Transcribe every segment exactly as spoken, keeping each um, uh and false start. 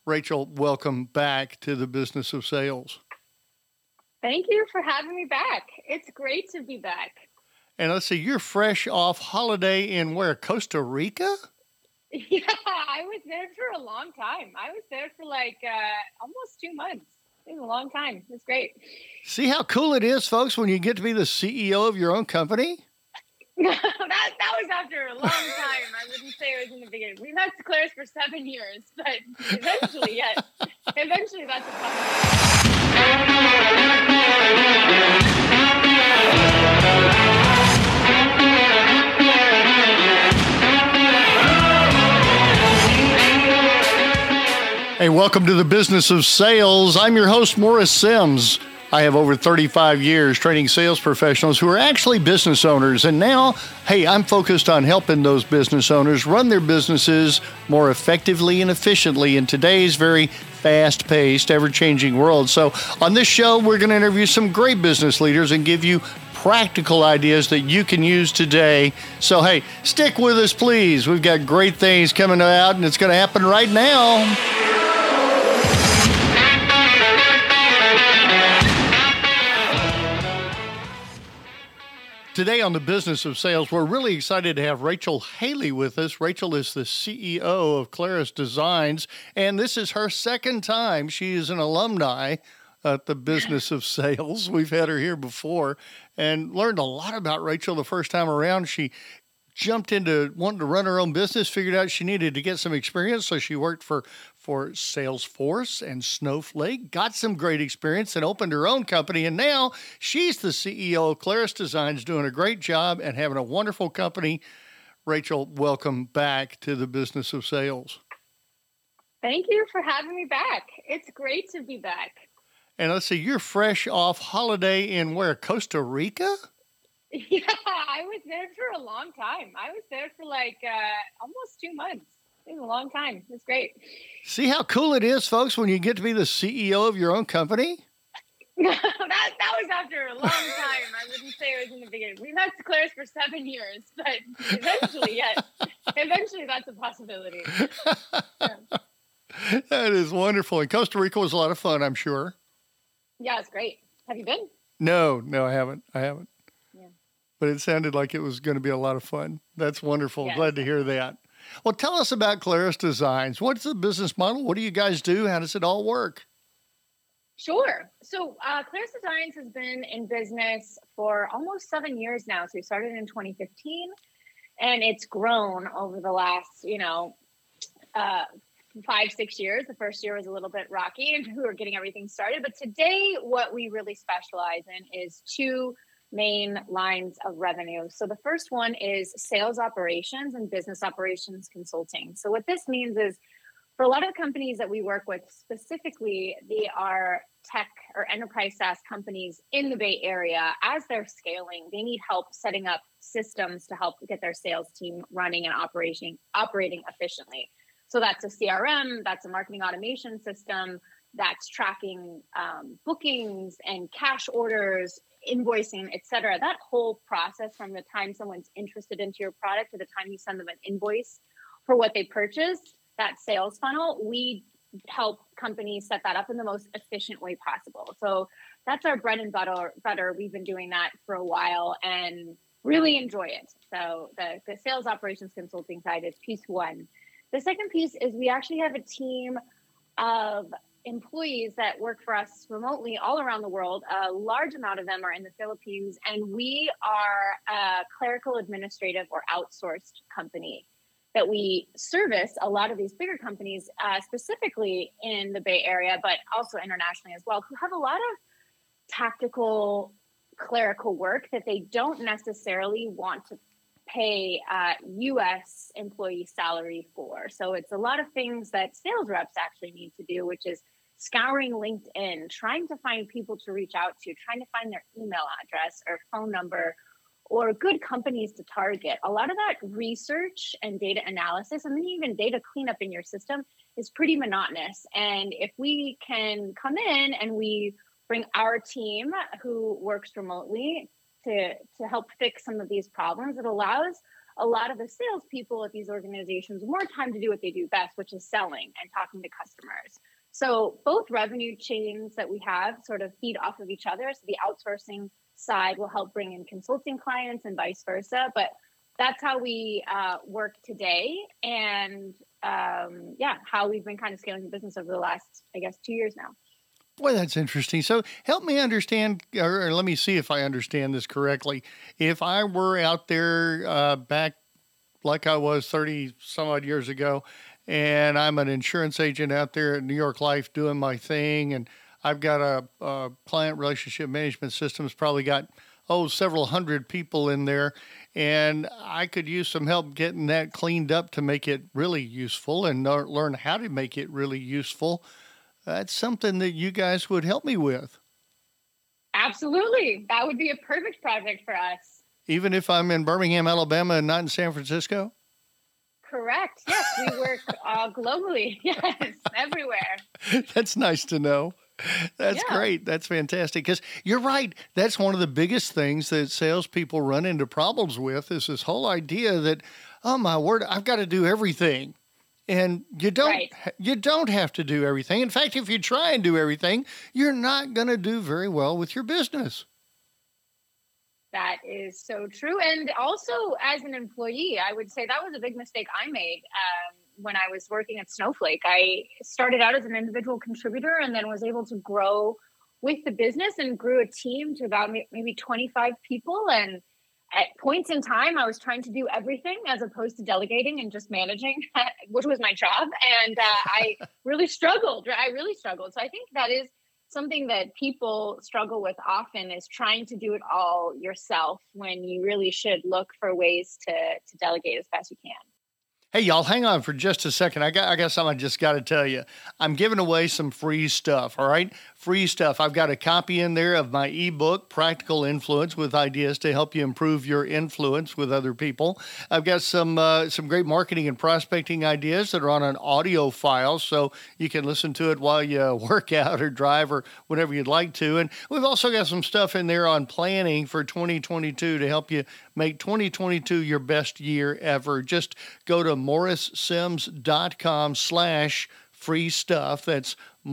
Rachel, welcome back to the Business of Sales. Thank you for having me back. It's great to be back. And let's see, you're fresh off holiday in where? Costa Rica? Yeah, I was there for a long time. I was there for like uh, almost two months. It was a long time. It was great. See how cool it is, folks, when you get to be the C E O of your own company? that, that was after a long time. I wouldn't say it was in the beginning. We've had Claris for seven years, but eventually, yes. Eventually, that's a possibility. Hey, welcome to the Business of Sales. I'm your host, Morris Sims. I have over thirty-five years training sales professionals who are actually business owners. And now, hey, I'm focused on helping those business owners run their businesses more effectively and efficiently in today's very fast-paced, ever-changing world. So on this show, we're going to interview some great business leaders and give you practical ideas that you can use today. So, hey, stick with us, please. We've got great things coming out, and it's going to happen right now. Today on the Business of Sales, we're really excited to have Rachel Haley with us. Rachel is the C E O of Claris Designs, and this is her second time. She is an alumni at the Business of Sales. We've had her here before and learned a lot about Rachel the first time around. She jumped into wanting to run her own business, figured out she needed to get some experience, so she worked for, for Salesforce and Snowflake, got some great experience, and opened her own company. And now she's the C E O of Claris Designs, doing a great job and having a wonderful company. Rachel, welcome back to the Business of Sales. Thank you for having me back. It's great to be back. And let's see, you're fresh off holiday in where? Costa Rica? Yeah, I was there for a long time. I was there for like uh, almost two months. It was a long time. It was great. See how cool it is, folks, when you get to be the C E O of your own company? that, that was after a long time. I wouldn't say it was in the beginning. We've had Claris for seven years, but eventually, yes. Eventually, that's a possibility. Yeah. That is wonderful. And Costa Rica was a lot of fun, I'm sure. Yeah, it's great. Have you been? No, no, I haven't. I haven't. Yeah. But it sounded like it was going to be a lot of fun. That's wonderful. Yes. Glad to hear that. Well, tell us about Claris Designs. What's the business model? What do you guys do? How does it all work? Sure. So uh, Claris Designs has been in business for almost seven years now. So we started in twenty fifteen, and it's grown over the last, you know, uh, five, six years. The first year was a little bit rocky and we were getting everything started. But today, what we really specialize in is two main lines of revenue. So the first one is sales operations and business operations consulting. So what this means is for a lot of companies that we work with specifically, they are tech or enterprise SaaS companies in the Bay Area. As they're scaling, they need help setting up systems to help get their sales team running and operating, operating efficiently. So that's a C R M, that's a marketing automation system, that's tracking um, bookings and cash orders, invoicing, et cetera. That whole process from the time someone's interested into your product to the time you send them an invoice for what they purchased, that sales funnel, we help companies set that up in the most efficient way possible. So that's our bread and butter. butter. We've been doing that for a while and really enjoy it. So the, the sales operations consulting side is piece one. The second piece is we actually have a team of employees that work for us remotely all around the world. A large amount of them are in the Philippines, and we are a clerical administrative or outsourced company that we service a lot of these bigger companies, uh, specifically in the Bay Area, but also internationally as well, who have a lot of tactical clerical work that they don't necessarily want to pay uh, U S employee salary for. So it's a lot of things that sales reps actually need to do, which is scouring LinkedIn, trying to find people to reach out to, trying to find their email address or phone number or good companies to target. A lot of that research and data analysis, and then even data cleanup in your system is pretty monotonous. And if we can come in and we bring our team who works remotely to, to help fix some of these problems, it allows a lot of the salespeople at these organizations more time to do what they do best, which is selling and talking to customers. So both revenue chains that we have sort of feed off of each other. So the outsourcing side will help bring in consulting clients and vice versa. But that's how we uh, work today. And um, yeah, how we've been kind of scaling the business over the last, I guess, two years now. Boy, that's interesting. So help me understand, or let me see if I understand this correctly. If I were out there uh, back like I was thirty some odd years ago, and I'm an insurance agent out there at New York Life doing my thing, and I've got a, a client relationship management system's probably got, oh, several hundred people in there, and I could use some help getting that cleaned up to make it really useful and learn how to make it really useful. That's something that you guys would help me with. Absolutely. That would be a perfect project for us. Even if I'm in Birmingham, Alabama, and not in San Francisco? Correct. Yes, we work uh, globally. Yes, everywhere. That's nice to know. That's yeah. great. That's fantastic. Because you're right. That's one of the biggest things that salespeople run into problems with is this whole idea that, oh, my word, I've got to do everything. And you don't right. you don't have to do everything. In fact, if you try and do everything, you're not going to do very well with your business. That is so true. And also as an employee, I would say that was a big mistake I made um, when I was working at Snowflake. I started out as an individual contributor and then was able to grow with the business and grew a team to about maybe twenty-five people. And at points in time, I was trying to do everything as opposed to delegating and just managing, which was my job. And uh, I really struggled. I really struggled. So I think that is something that people struggle with often, is trying to do it all yourself when you really should look for ways to, to delegate as best you can. Hey, y'all, hang on for just a second. I got, I got something I just got to tell you. I'm giving away some free stuff, all right? Free stuff. I've got a copy in there of my ebook, Practical Influence, with ideas to help you improve your influence with other people. I've got some uh, some great marketing and prospecting ideas that are on an audio file, so you can listen to it while you work out or drive or whatever you'd like to. And we've also got some stuff in there on planning for twenty twenty-two to help you make twenty twenty-two your best year ever. Just go to morrissims.com slash free stuff. That's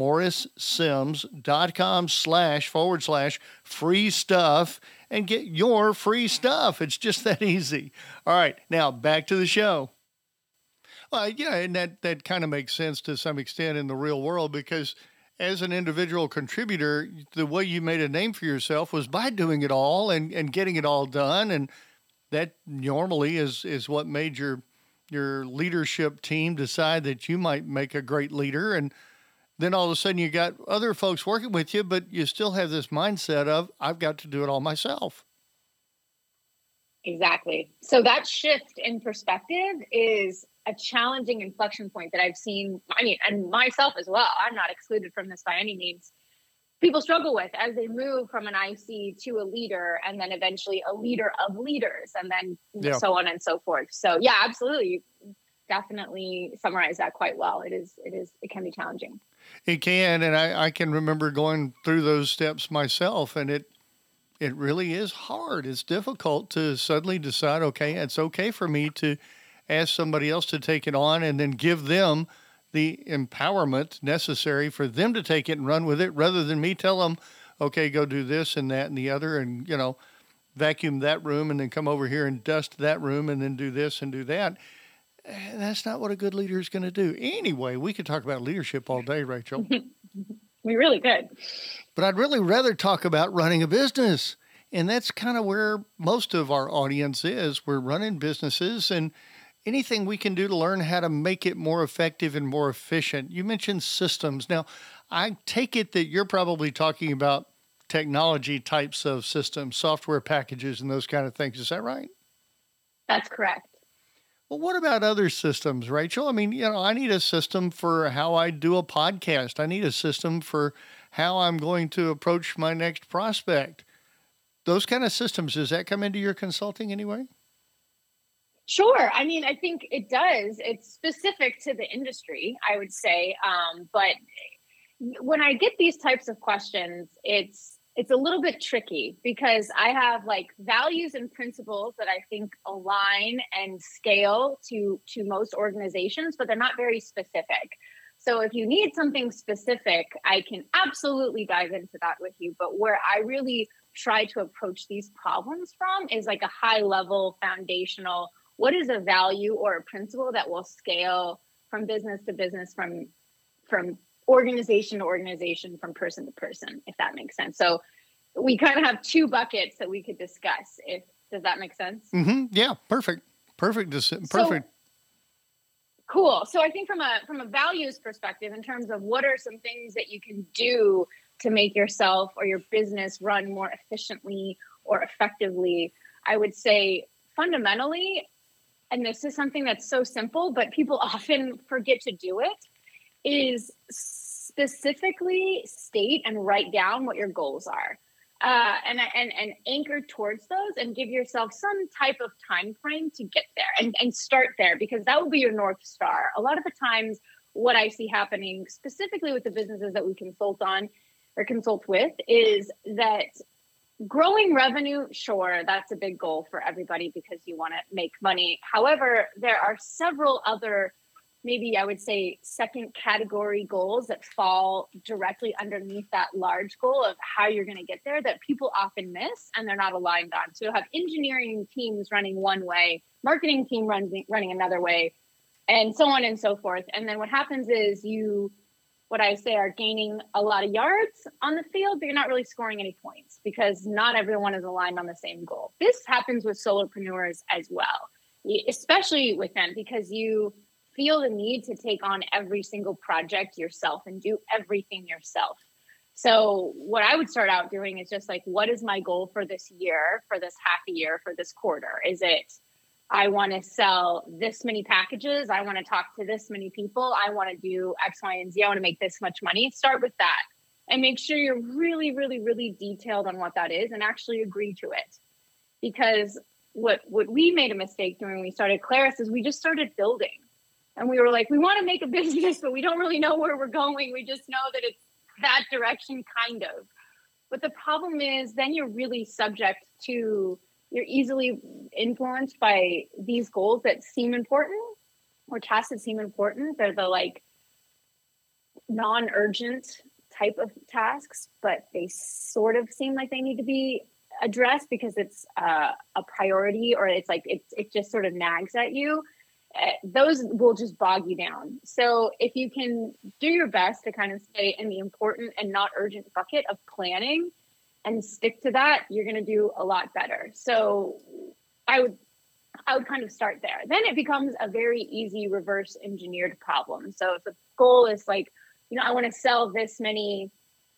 morrissims.com slash forward slash free stuff and get your free stuff. It's just that easy. All right, now back to the show. Well, yeah, and that, that kind of makes sense to some extent in the real world, because as an individual contributor, the way you made a name for yourself was by doing it all and, and getting it all done. And that normally is, is what made your your leadership team decide that you might make a great leader. And then all of a sudden you got other folks working with you, but you still have this mindset of, I've got to do it all myself. Exactly. So that shift in perspective is a challenging inflection point that I've seen. I mean, and myself as well. I'm not excluded from this by any means. People struggle with as they move from an I C to a leader, and then eventually a leader of leaders, and then yeah. so on and so forth. So yeah, absolutely. You definitely summarize that quite well. It is, it is, it can be challenging. It can. And I, I can remember going through those steps myself, and it, it really is hard. It's difficult to suddenly decide, okay, it's okay for me to ask somebody else to take it on and then give them the empowerment necessary for them to take it and run with it, rather than me tell them, okay, go do this and that and the other, and, you know, vacuum that room and then come over here and dust that room and then do this and do that. And that's not what a good leader is going to do. Anyway, we could talk about leadership all day, Rachel. We really could. But I'd really rather talk about running a business. And that's kind of where most of our audience is. We're running businesses, and anything we can do to learn how to make it more effective and more efficient. You mentioned systems. Now, I take it that you're probably talking about technology types of systems, software packages, and those kind of things. Is that right? That's correct. Well, what about other systems, Rachel? I mean, you know, I need a system for how I do a podcast. I need a system for how I'm going to approach my next prospect. Those kind of systems, does that come into your consulting anyway? Sure. I mean, I think it does. It's specific to the industry, I would say. Um, but when I get these types of questions, it's it's a little bit tricky because I have like values and principles that I think align and scale to to most organizations, but they're not very specific. So if you need something specific, I can absolutely dive into that with you. But where I really try to approach these problems from is like a high level foundational, what is a value or a principle that will scale from business to business, from from organization to organization, from person to person, if that makes sense. So we kind of have two buckets that we could discuss. If does that make sense? Mm-hmm. Yeah, perfect, perfect, perfect. So, cool. So I think from a from a values perspective, in terms of what are some things that you can do to make yourself or your business run more efficiently or effectively, I would say fundamentally, and this is something that's so simple, but people often forget to do it, is specifically state and write down what your goals are, uh, and, and and anchor towards those, and give yourself some type of time frame to get there, and, and start there, because that will be your North Star. A lot of the times, what I see happening specifically with the businesses that we consult on or consult with is that growing revenue, sure, that's a big goal for everybody because you want to make money. However, there are several other, maybe I would say second category goals that fall directly underneath that large goal of how you're going to get there that people often miss and they're not aligned on. So you'll have engineering teams running one way, marketing team running, running another way, and so on and so forth. And then what happens is you, what I say, are gaining a lot of yards on the field, but you're not really scoring any points because not everyone is aligned on the same goal. This happens with solopreneurs as well, especially with them, because you feel the need to take on every single project yourself and do everything yourself. So what I would start out doing is just like, what is my goal for this year, for this half a year, for this quarter? Is it, I want to sell this many packages, I want to talk to this many people, I want to do X, Y, and Z, I want to make this much money? Start with that and make sure you're really, really, really detailed on what that is and actually agree to it. Because what, what we made a mistake doing when we started Claris is we just started building. And we were like, we want to make a business, but we don't really know where we're going. We just know that it's that direction, kind of. But the problem is then you're really subject to, you're easily influenced by these goals that seem important or tasks that seem important. They're the like non-urgent type of tasks, but they sort of seem like they need to be addressed because it's uh, a priority, or it's like, it, it just sort of nags at you. Uh, those will just bog you down. So if you can do your best to kind of stay in the important and not urgent bucket of planning and stick to that, you're going to do a lot better. So I would, I would kind of start there. Then it becomes a very easy reverse engineered problem. So if the goal is like, you know, I want to sell this many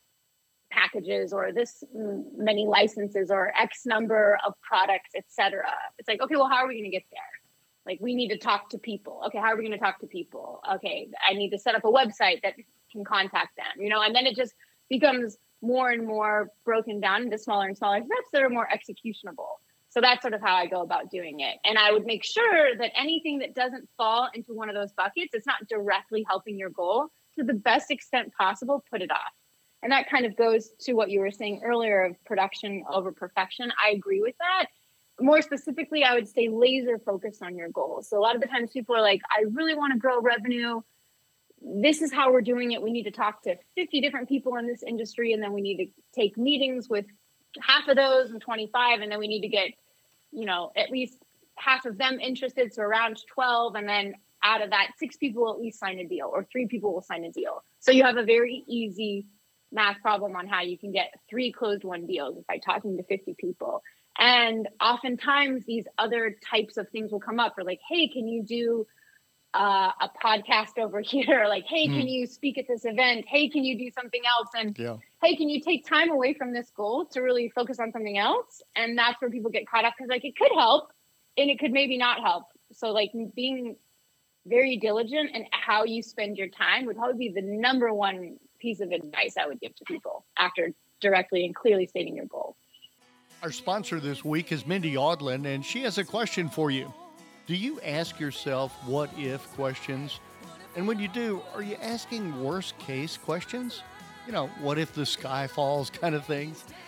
packages or this many licenses or X number of products, et cetera. It's like, okay, well, how are we going to get there? Like, we need to talk to people. Okay, how are we going to talk to people? Okay, I need to set up a website that can contact them, you know, and then it just becomes more and more broken down into smaller and smaller steps that are more executionable. So that's sort of how I go about doing it. And I would make sure that anything that doesn't fall into one of those buckets, it's not directly helping your goal, to the best extent possible, put it off. And that kind of goes to what you were saying earlier of production over perfection. I agree with that. More specifically, I would say laser focused on your goals. So a lot of the times people are like, I really want to grow revenue. This is how we're doing it. We need to talk to fifty different people in this industry. And then we need to take meetings with half of those and twenty-five. And then we need to get, you know, at least half of them interested. So around twelve. And then out of that, six people will at least sign a deal, or three people will sign a deal. So you have a very easy math problem on how you can get three closed won deals by talking to fifty people. And oftentimes these other types of things will come up, or like, hey, can you do uh, a podcast over here? Like, hey, mm. can you speak at this event? Hey, can you do something else? And yeah. hey, can you take time away from this goal to really focus on something else? And that's where people get caught up, because like it could help and it could maybe not help. So like being very diligent in how you spend your time would probably be the number one piece of advice I would give to people after directly and clearly stating your goal. Our sponsor this week is Mindy Audlin, and she has a question for you. Do you ask yourself what if questions? And when you do, are you asking worst case questions? You know, what if the sky falls kind of things?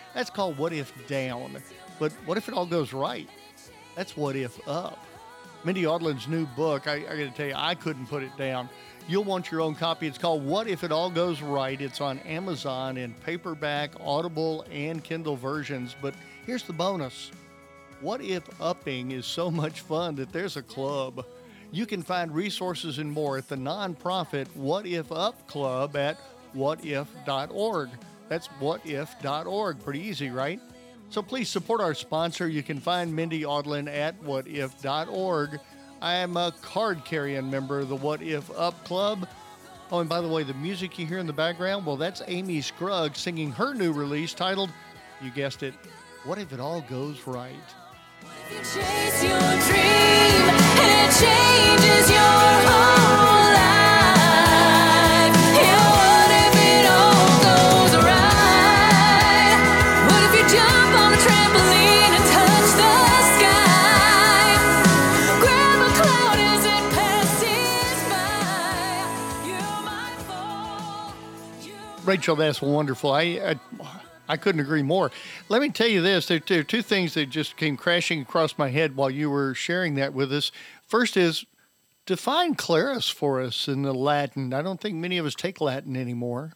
That's called What If Down. But what if it all goes right? That's What If Up. Mindy Audlin's new book, I, I got to tell you, I couldn't put it down. You'll want your own copy. It's called What If It All Goes Right. It's on Amazon in paperback, Audible, and Kindle versions. But here's the bonus. What If Upping is so much fun that there's a club. You can find resources and more at the nonprofit What If Up Club at what if dot org. That's what if dot org. Pretty easy, right? So please support our sponsor. You can find Mindy Audlin at what if dot org. I am a card-carrying member of the What If Up Club. Oh, and by the way, the music you hear in the background, well, that's Amy Scruggs singing her new release titled, you guessed it, What If It All Goes Right? What if you chase your dream and it changes your whole life? Yeah, what if it all goes right? What if you jump on a trampoline and touch the sky? Grab a cloud as it passes by. You might fall. You Rachel, that's wonderful. I, I I couldn't agree more. Let me tell you this. There, there are two things that just came crashing across my head while you were sharing that with us. First is, define Claris for us in the Latin. I don't think many of us take Latin anymore.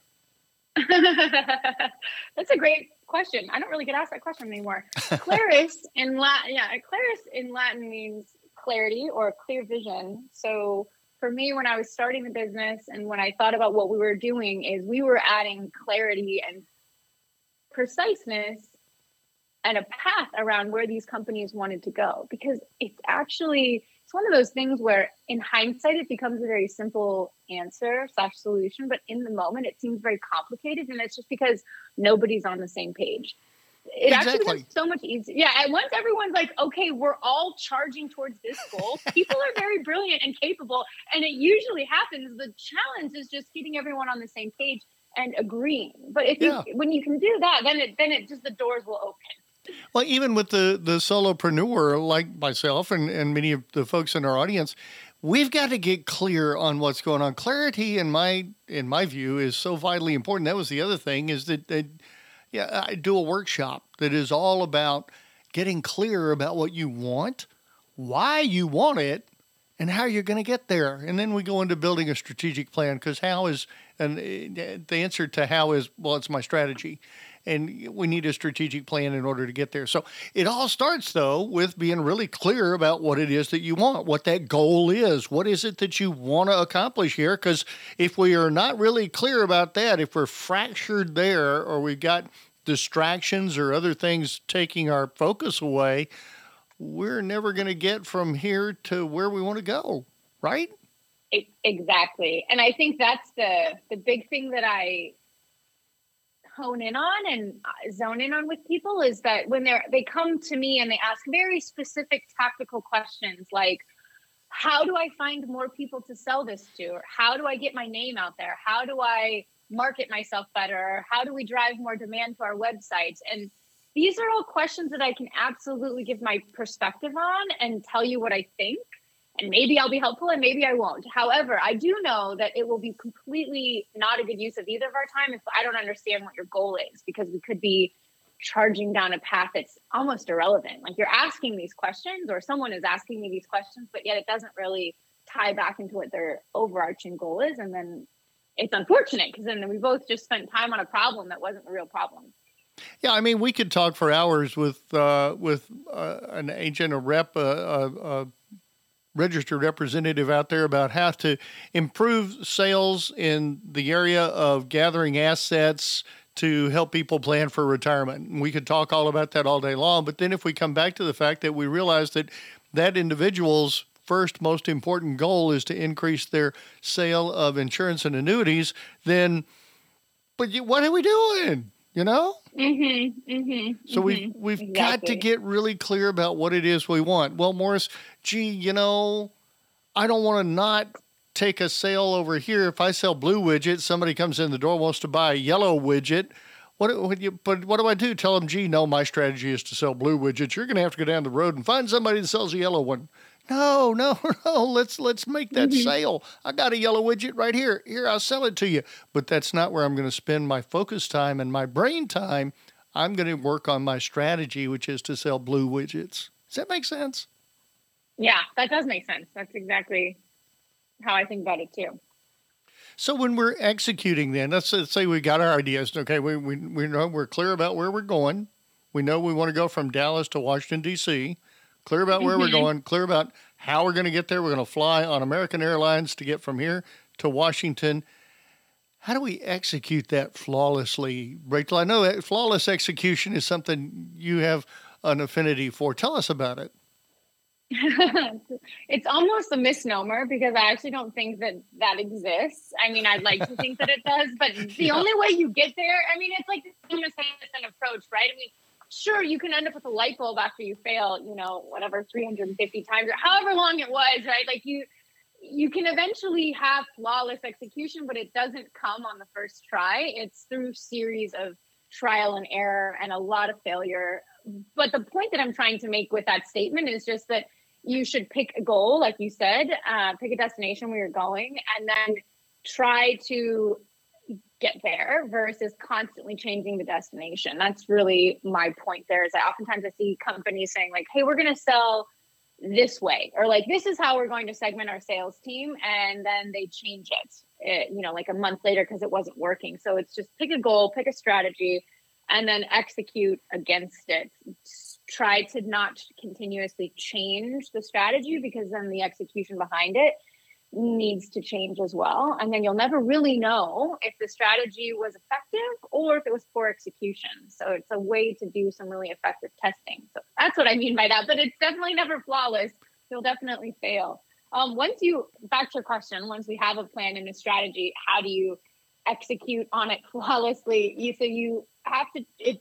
That's a great question. I don't really get asked that question anymore. Claris in Latin, yeah, Claris in Latin means clarity or clear vision. So for me, when I was starting the business and when I thought about what we were doing, is we were adding clarity and preciseness and a path around where these companies wanted to go, because it's actually, it's one of those things where in hindsight, it becomes a very simple answer slash solution, but in the moment it seems very complicated. And it's just because nobody's on the same page. It Exactly. actually becomes so much easier. Yeah. And once everyone's like, okay, we're all charging towards this goal, people are very brilliant and capable. And it usually happens. The challenge is just getting everyone on the same page and agreeing. But if Yeah. you, when you can do that, then it, then it just, the doors will open. Well, even with the, the solopreneur like myself and, and many of the folks in our audience, we've got to get clear on what's going on. Clarity, in my in my view, is so vitally important. That was the other thing, is that, that yeah, I do a workshop that is all about getting clear about what you want, why you want it, and how you're going to get there. And then we go into building a strategic plan, because how is, and the answer to how is, well, it's my strategy. And we need a strategic plan in order to get there. So it all starts, though, with being really clear about what it is that you want, what that goal is. What is it that you want to accomplish here? Because if we are not really clear about that, if we're fractured there, or we've got distractions or other things taking our focus away, we're never going to get from here to where we want to go, right? E- Exactly. And I think that's the the big thing that I hone in on and zone in on with people, is that when they're they come to me and they ask very specific tactical questions like, how do I find more people to sell this to? Or how do I get my name out there? How do I market myself better? How do we drive more demand to our websites? And these are all questions that I can absolutely give my perspective on and tell you what I think. And maybe I'll be helpful and maybe I won't. However, I do know that it will be completely not a good use of either of our time if I don't understand what your goal is, because we could be charging down a path that's almost irrelevant. Like, you're asking these questions, or someone is asking me these questions, but yet it doesn't really tie back into what their overarching goal is. And then it's unfortunate, because then we both just spent time on a problem that wasn't a real problem. Yeah, I mean, we could talk for hours with uh, with uh, an agent, a rep, a, a, a registered representative out there about how to improve sales in the area of gathering assets to help people plan for retirement. And we could talk all about that all day long. But then if we come back to the fact that we realize that that individual's first most important goal is to increase their sale of insurance and annuities, then, but you, what are we doing? You know? Mm-hmm, mm-hmm, So mm-hmm. we've, we've Exactly. got to get really clear about what it is we want. Well, Morris, gee, you know, I don't want to not take a sale over here. If I sell blue widgets, somebody comes in the door, wants to buy a yellow widget. What, what you, but what do I do? Tell them, gee, no, my strategy is to sell blue widgets. You're going to have to go down the road and find somebody that sells a yellow one. No, no, no. Let's let's make that Mm-hmm. sale. I got a yellow widget right here. Here, I'll sell it to you. But that's not where I'm going to spend my focus time and my brain time. I'm going to work on my strategy, which is to sell blue widgets. Does that make sense? Yeah, that does make sense. That's exactly how I think about it too. So when we're executing then, let's, let's say we got our ideas. Okay, we, we, we know we're clear about where we're going. We know we want to go from Dallas to Washington, D C, clear about where mm-hmm. we're going, clear about how we're going to get there. We're going to fly on American Airlines to get from here to Washington. How do we execute that flawlessly? Rachel, I know that flawless execution is something you have an affinity for. Tell us about it. It's almost a misnomer because I actually don't think that that exists. I mean, I'd like to think that it does, but the yeah. only way you get there, I mean, it's like the Thomas approach, right? I mean, sure, you can end up with a light bulb after you fail, you know, whatever, three hundred fifty times or however long it was, right? Like you, you can eventually have flawless execution, but it doesn't come on the first try. It's through series of trial and error and a lot of failure. But the point that I'm trying to make with that statement is just that you should pick a goal, like you said, uh, pick a destination where you're going, and then try to get there versus constantly changing the destination. That's really my point there. Is that oftentimes I see companies saying like, hey, we're going to sell this way, or like, this is how we're going to segment our sales team. And then they change it, it you know, like a month later because it wasn't working. So it's just pick a goal, pick a strategy, and then execute against it. Try to not continuously change the strategy because then the execution behind it needs to change as well. And then you'll never really know if the strategy was effective or if it was poor execution. So it's a way to do some really effective testing. So that's what I mean by that. But it's definitely never flawless. You'll definitely fail. Um, once you, back to your question, once we have a plan and a strategy, how do you execute on it flawlessly? You, so you have to it,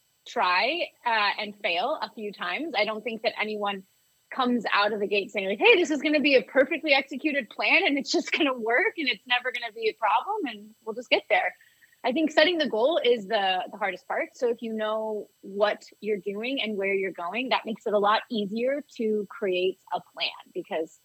try uh, and fail a few times. I don't think that anyone comes out of the gate saying like, hey, this is going to be a perfectly executed plan and it's just going to work and it's never going to be a problem and we'll just get there. I think setting the goal is the, the hardest part. So if you know what you're doing and where you're going, that makes it a lot easier to create a plan because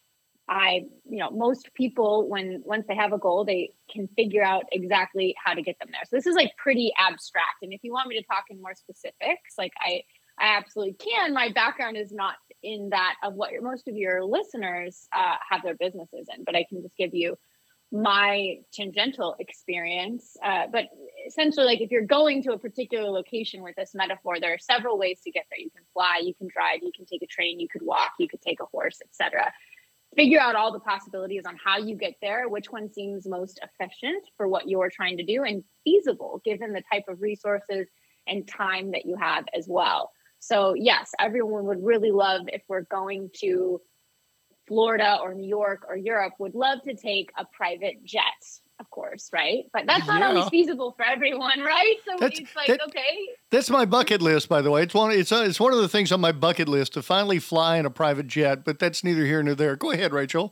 I, you know, most people, when once they have a goal, they can figure out exactly how to get them there. So this is like pretty abstract. And if you want me to talk in more specifics, like I, I absolutely can. My background is not in that of what your, most of your listeners uh, have their businesses in, but I can just give you my tangential experience. Uh, but essentially, like if you're going to a particular location with this metaphor, there are several ways to get there. You can fly, you can drive, you can take a train, you could walk, you could take a horse, et cetera. Figure out all the possibilities on how you get there, which one seems most efficient for what you're trying to do and feasible given the type of resources and time that you have as well. So yes, everyone would really love, if we're going to Florida or New York or Europe, would love to take a private jet, of course, right? But that's not yeah. always feasible for everyone, right? So that's, it's like, that, okay. That's my bucket list, by the way. It's one, it's, a, it's one of the things on my bucket list to finally fly in a private jet, but that's neither here nor there. Go ahead, Rachel.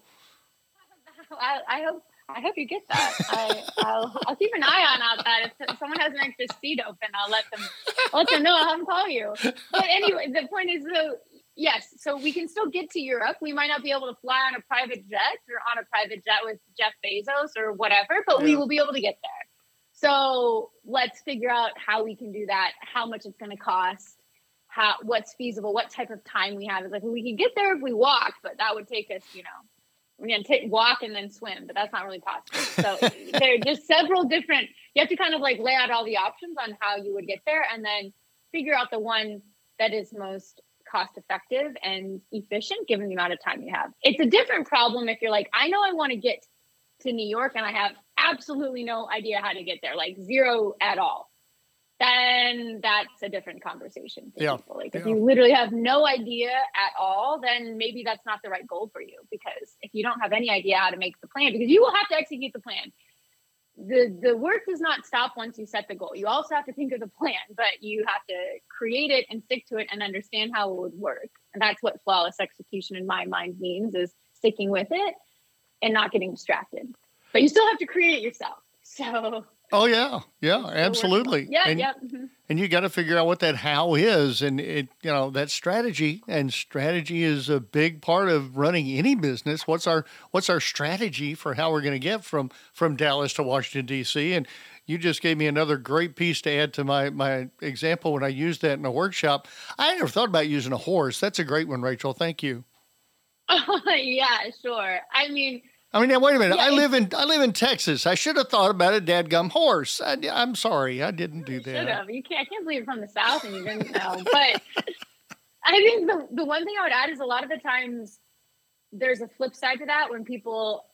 I, I hope I hope you get that. I, I'll, I'll keep an eye on out that. If someone has an extra seat open, I'll let them I'll let them know. I'll have them call you. But anyway, the point is, though, yes, so we can still get to Europe. We might not be able to fly on a private jet or on a private jet with Jeff Bezos or whatever, but yeah. we will be able to get there. So let's figure out how we can do that, how much it's going to cost, how what's feasible, what type of time we have. It's like, well, we can get there if we walk, but that would take us, you know, we're going to take walk and then swim, but that's not really possible. So there are just several different, you have to kind of like lay out all the options on how you would get there and then figure out the one that is most cost effective and efficient given the amount of time you have. It's a different problem if you're like, I know I want to get to New York and I have absolutely no idea how to get there, like zero at all. Then that's a different conversation for yeah. people. Like yeah. if you literally have no idea at all, then maybe that's not the right goal for you, because if you don't have any idea how to make the plan, because you will have to execute the plan. The the work does not stop once you set the goal. You also have to think of the plan, but you have to create it and stick to it and understand how it would work. And that's what flawless execution in my mind means, is sticking with it and not getting distracted. But you still have to create it yourself. So Oh yeah, yeah, we're still working on. absolutely. Yeah, And yeah. mhm. and you got to figure out what that how is, and it you know that strategy, and strategy is a big part of running any business. What's our what's our strategy for how we're going to get from from Dallas to Washington D C? And you just gave me another great piece to add to my my example when I used that in a workshop. I never thought about using a horse. That's a great one, Rachel. Thank you. Yeah, sure. I mean, I mean, now, wait a minute. yeah, I it's live in I live in Texas. I should have thought about a dadgum horse. I, I'm sorry, I didn't do should that. have. You can't. I can't believe you're from the South and you didn't know. But I think the the one thing I would add is a lot of the times there's a flip side to that when people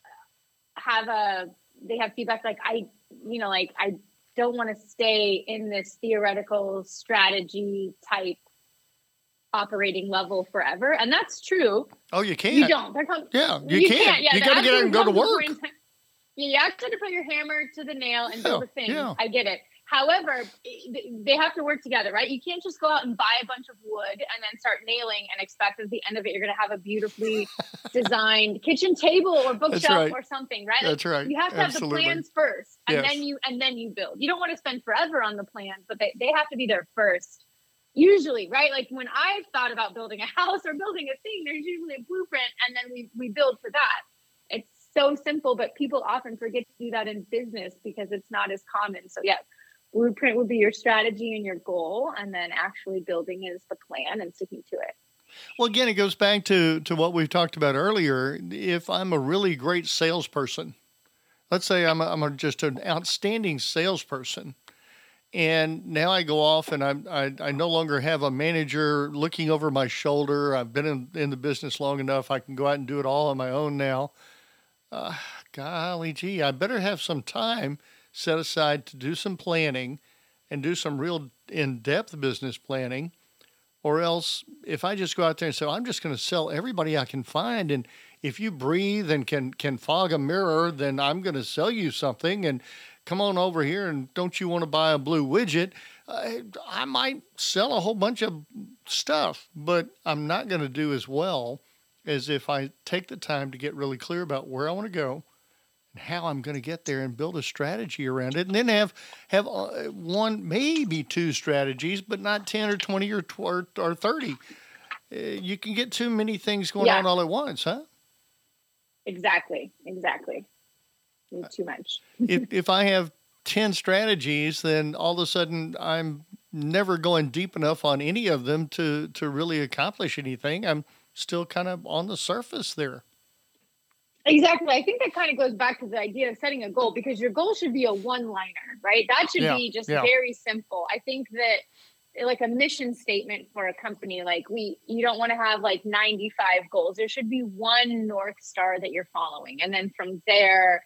have a they have feedback like I you know like I don't want to stay in this theoretical strategy type operating level forever, and that's true. Oh, you can't. You don't. There comes, Yeah, you, you can't. can't. Yeah, you there got to get out and go to absolutely comes a work. point in time- You actually have to put your hammer to the nail and Yeah, build a thing. yeah. I get it. However, i- they have to work together, right? You can't just go out and buy a bunch of wood and then start nailing and expect at the end of it you're going to have a beautifully designed kitchen table or bookshelf right. or something, right? Like, That's right. you have to have Absolutely. the plans first, and Yes. then you and then you build. You don't want to spend forever on the plans, but they, they have to be there first. Usually, right? Like when I've thought about building a house or building a thing, there's usually a blueprint, and then we we build for that. It's so simple, but people often forget to do that in business because it's not as common. So yeah, blueprint would be your strategy and your goal, and then actually building is the plan and sticking to it. Well, again, it goes back to, to what we've talked about earlier. If I'm a really great salesperson, let's say I'm, a, I'm a, just an outstanding salesperson, and now I go off and I'm, I, I no longer have a manager looking over my shoulder. I've been in, in the business long enough. I can go out and do it all on my own now. Uh, golly gee, I better have some time set aside to do some planning and do some real in-depth business planning. Or else, if I just go out there and say, I'm just going to sell everybody I can find, and if you breathe and can can fog a mirror, then I'm going to sell you something, and come on over here, and don't you want to buy a blue widget? I, I might sell a whole bunch of stuff, but I'm not going to do as well as if I take the time to get really clear about where I want to go and how I'm going to get there and build a strategy around it, and then have have uh, one, maybe two strategies, but not ten or twenty or tw- or, or thirty. Uh, you can get too many things going Yeah. on all at once, huh? Exactly. Exactly. Need too much. if if I have ten strategies, then all of a sudden I'm never going deep enough on any of them to to really accomplish anything. I'm still kind of on the surface there. Exactly. I think that kind of goes back to the idea of setting a goal, because your goal should be a one-liner, right? That should Yeah, be just yeah. very simple. I think that like a mission statement for a company, like we, you don't want to have like ninety-five goals. There should be one North Star that you're following. And then from there,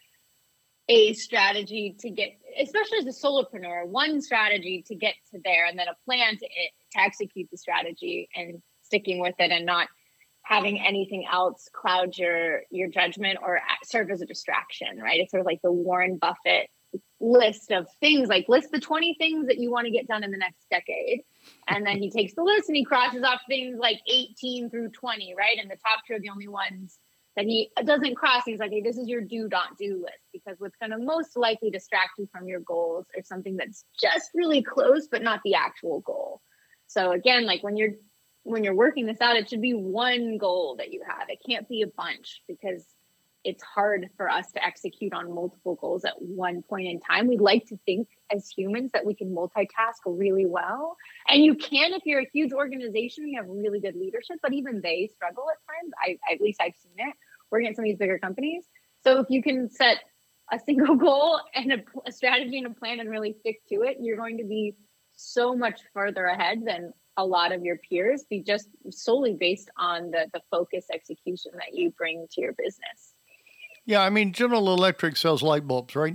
a strategy to get, especially as a solopreneur, one strategy to get to there, and then a plan to, to execute the strategy and sticking with it and not having anything else cloud your your judgment or serve as a distraction, right? It's sort of like the Warren Buffett list of things, like list the twenty things that you want to get done in the next decade. And then he takes the list and he crosses off things like eighteen through twenty, right? And the top two are the only ones that he doesn't cross. He's like, hey, this is your do not do list, because what's going to most likely distract you from your goals or something that's just really close, but not the actual goal. So again, like when you're when you're working this out, it should be one goal that you have. It can't be a bunch, because it's hard for us to execute on multiple goals at one point in time. We like to think as humans that we can multitask really well. And you can if you're a huge organization, you have really good leadership, but even they struggle at times. I, at least I've seen it working at some of these bigger companies. So if you can set a single goal and a, a strategy and a plan and really stick to it, you're going to be so much further ahead than a lot of your peers, be just solely based on the the focus execution that you bring to your business. Yeah, I mean, General Electric sells light bulbs, right?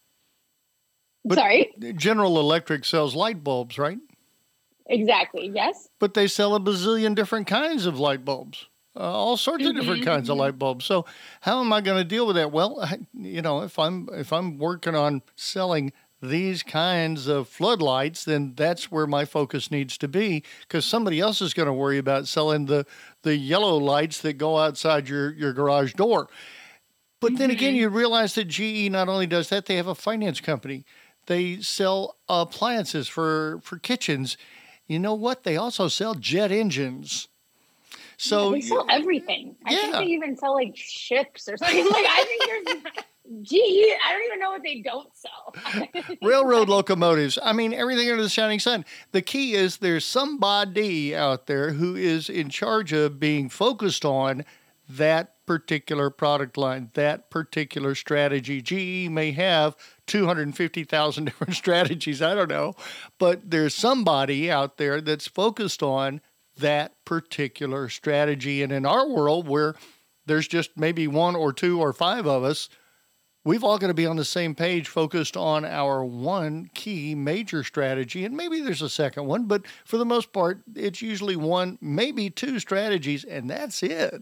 But- Sorry. General Electric sells light bulbs, right? Exactly. Yes. But they sell a bazillion different kinds of light bulbs, uh, all sorts of different Mhm, kinds of mhm. light bulbs. So how am I going to deal with that? Well, I, you know, if I'm if I'm working on selling these kinds of floodlights, then that's where my focus needs to be, because somebody else is going to worry about selling the the yellow lights that go outside your your garage door. But then again, Mhm. you realize that G E not only does that, they have a finance company. They sell appliances for, for kitchens. You know what? They also sell jet engines. Yeah, So, they sell you- everything. I think yeah. they even sell like ships or something. Like I think there's G E. I don't even know what they don't sell. railroad locomotives. I mean, everything under the shining sun. The key is there's somebody out there who is in charge of being focused on that particular product line, that particular strategy. G E may have two hundred fifty thousand different strategies. I don't know. But there's somebody out there that's focused on that particular strategy. And in our world, where there's just maybe one or two or five of us, we've all got to be on the same page, focused on our one key major strategy. And maybe there's a second one, but for the most part, it's usually one, maybe two strategies, and that's it.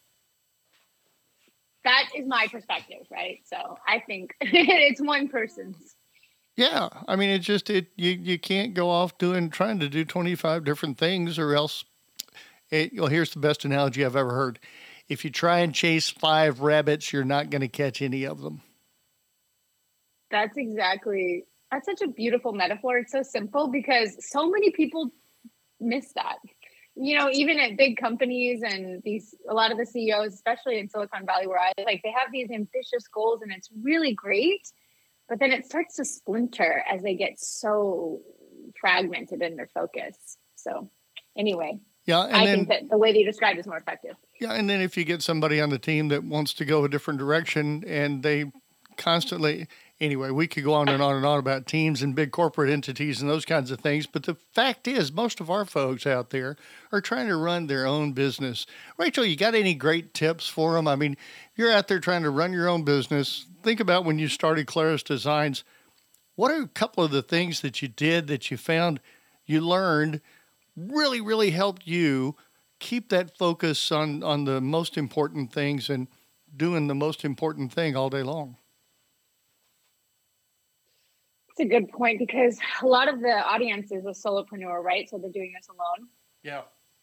That is my perspective, right? So I think it's one person's. Yeah. I mean, it's just, it, you, you can't go off doing, trying to do twenty-five different things, or else, it, well, here's the best analogy I've ever heard. If you try and chase five rabbits, you're not going to catch any of them. That's exactly, that's such a beautiful metaphor. It's so simple because so many people miss that. You know, even at big companies and these, a lot of the C E Os, especially in Silicon Valley where I like, they have these ambitious goals and it's really great, but then it starts to splinter as they get so fragmented in their focus. So anyway, Yeah. And I then, think that the way that you described is more effective. yeah. And then if you get somebody on the team that wants to go a different direction and they constantly, anyway, we could go on and on and on about teams and big corporate entities and those kinds of things. But the fact is, most of our folks out there are trying to run their own business. Rachel, you got any great tips for them? I mean, you're out there trying to run your own business. Think about when you started Claris Designs. What are a couple of the things that you did that you found you learned really, really helped you keep that focus on, on the most important things and doing the most important thing all day long? It's a good point because a lot of the audience is a solopreneur, right? So they're doing this alone. Yeah.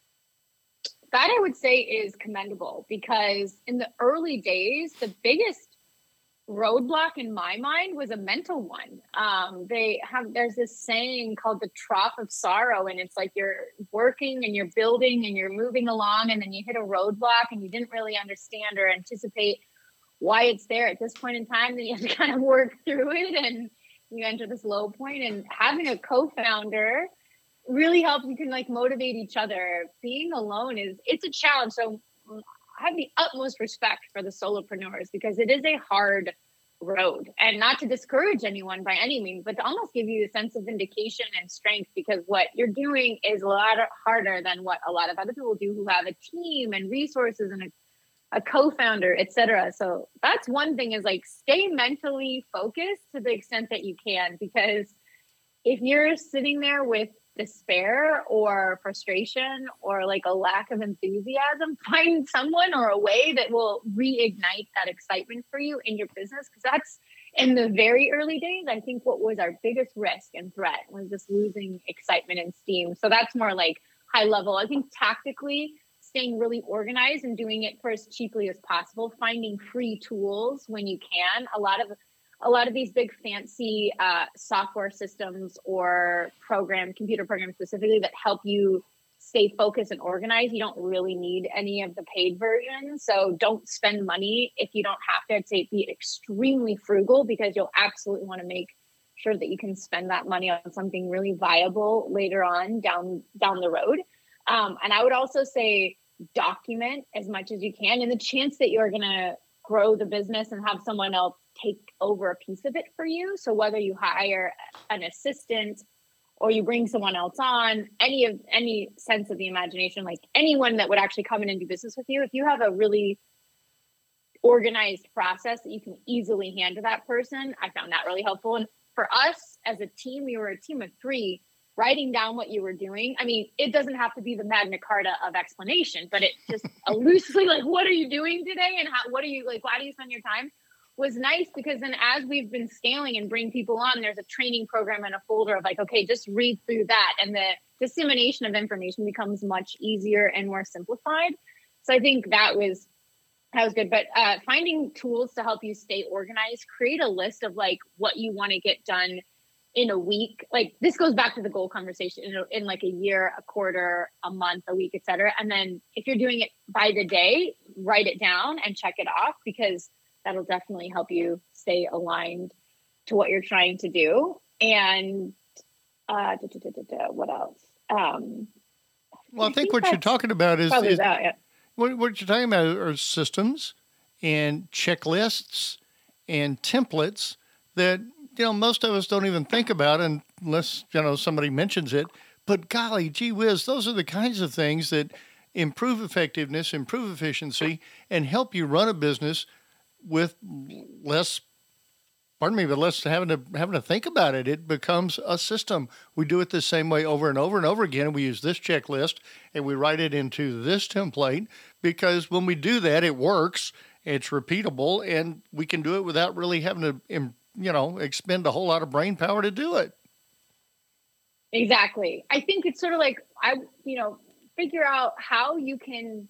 That I would say is commendable because in the early days, the biggest roadblock in my mind was a mental one. Um, they have, there's this saying called the trough of sorrow. And it's like you're working and you're building and you're moving along and then you hit a roadblock and you didn't really understand or anticipate why it's there at this point in time. Then you have to kind of work through it and you enter this low point, and having a co-founder really helps. You can like motivate each other. Being alone is, it's a challenge. So I have the utmost respect for the solopreneurs because it is a hard road, and not to discourage anyone by any means, but to almost give you a sense of vindication and strength because what you're doing is a lot harder than what a lot of other people do who have a team and resources and a a co-founder, et cetera. So that's one thing is like stay mentally focused to the extent that you can, because if you're sitting there with despair or frustration or like a lack of enthusiasm, find someone or a way that will reignite that excitement for you in your business. Because that's in the very early days, I think what was our biggest risk and threat was just losing excitement and steam. So that's more like high level. I think tactically, staying really organized and doing it for as cheaply as possible, finding free tools when you can. A lot of a lot of these big fancy uh, software systems or program, computer programs specifically that help you stay focused and organized. You don't really need any of the paid versions. So don't spend money if you don't have to. I'd say be extremely frugal because you'll absolutely want to make sure that you can spend that money on something really viable later on down down the road. Um, and I would also say document as much as you can, and the chance that you're going to grow the business and have someone else take over a piece of it for you. So whether you hire an assistant or you bring someone else on, any of any sense of the imagination, like anyone that would actually come in and do business with you, if you have a really organized process that you can easily hand to that person, I found that really helpful. And for us as a team, we were a team of three. Writing down what you were doing. I mean, it doesn't have to be the Magna Carta of explanation, but it just a loosely like, what are you doing today? And how, what are you like, why do you spend your time? Was nice because then as we've been scaling and bring people on, there's a training program and a folder of like, okay, just read through that. And the dissemination of information becomes much easier and more simplified. So I think that was That was good. But uh, finding tools to help you stay organized, create a list of like what you want to get done in a week. Like this goes back to the goal conversation in, a, in like a year, a quarter, a month, a week, et cetera. And then if you're doing it by the day, write it down and check it off, because that'll definitely help you stay aligned to what you're trying to do. And uh, da, da, da, da, da, what else? Um, well, I, I think, think what you're talking about is, probably is that, yeah. what, what you're talking about are systems and checklists and templates that, you know, most of us don't even think about unless, you know, somebody mentions it. But golly, gee whiz, those are the kinds of things that improve effectiveness, improve efficiency, and help you run a business with less, pardon me, but less having to having to think about it. It becomes a system. We do it the same way over and over and over again. And we use this checklist and we write it into this template, because when we do that, it works, it's repeatable, and we can do it without really having to, you know, expend a whole lot of brain power to do it. Exactly. I think it's sort of like, I, you know, figure out how you can,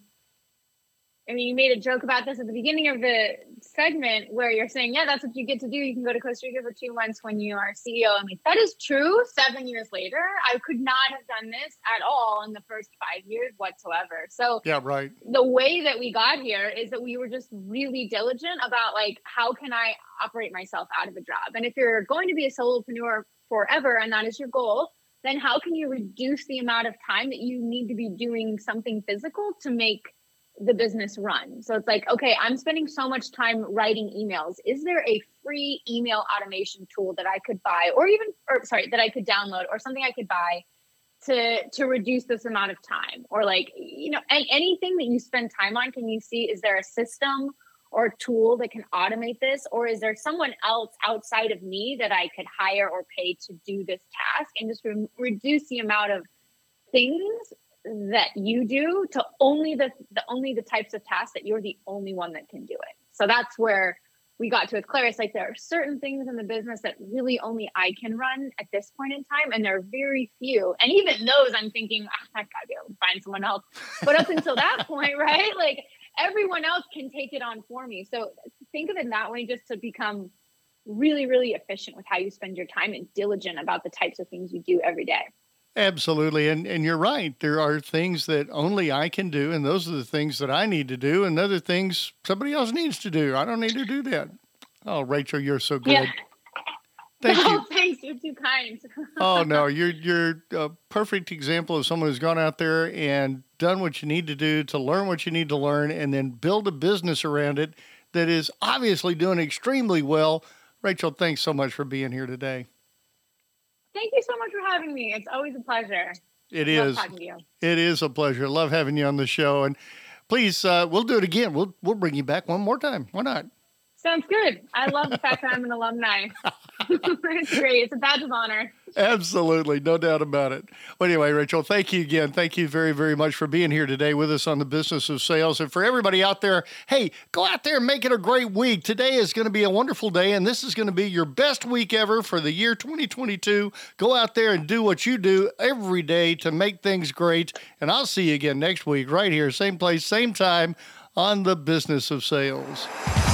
I mean, you made a joke about this at the beginning of the segment where you're saying, yeah, that's what you get to do. You can go to Costa Rica for two months when you are C E O. I mean, that is true. Seven years later, I could not have done this at all in the first five years whatsoever. So yeah, right. The way that we got here is that we were just really diligent about like, how can I operate myself out of a job? And if you're going to be a solopreneur forever and that is your goal, then how can you reduce the amount of time that you need to be doing something physical to make the business run? So it's like, okay, I'm spending so much time writing emails. Is there a free email automation tool that I could buy, or even, or sorry, that I could download, or something I could buy to, to reduce this amount of time? Or like, you know, and anything that you spend time on, can you see, is there a system or tool that can automate this? Or is there someone else outside of me that I could hire or pay to do this task, and just re- reduce the amount of things that you do to only the, the only the types of tasks that you're the only one that can do it. So that's where we got to with Claris. Like, there are certain things in the business that really only I can run at this point in time, and there are very few. And even those, I'm thinking, oh, I gotta be able to find someone else. But up until that point, right? Like, everyone else can take it on for me. So think of it that way, just to become really, really efficient with how you spend your time and diligent about the types of things you do every day. Absolutely. And and you're right. There are things that only I can do, and those are the things that I need to do, and other things somebody else needs to do. I don't need to do that. Oh, Rachel, you're so good. Yeah. Thank oh, you. Thanks. You're too kind. Oh, no, you're you're a perfect example of someone who's gone out there and done what you need to do to learn what you need to learn, and then build a business around it that is obviously doing extremely well. Rachel, thanks so much for being here today. Thank you so much for having me. It's always a pleasure. It Love is. talking to you. It is a pleasure. Love having you on the show. And please, uh, we'll do it again. We'll we'll bring you back one more time. Why not? Sounds good. I love the fact that I'm an alumni. It's great. It's a badge of honor. Absolutely. No doubt about it. Well, anyway, Rachel, thank you again. Thank you very, very much for being here today with us on the Business of Sales. And for everybody out there, hey, go out there and make it a great week. Today is going to be a wonderful day, and this is going to be your best week ever for the year twenty twenty-two. Go out there and do what you do every day to make things great. And I'll see you again next week right here, same place, same time on the Business of Sales.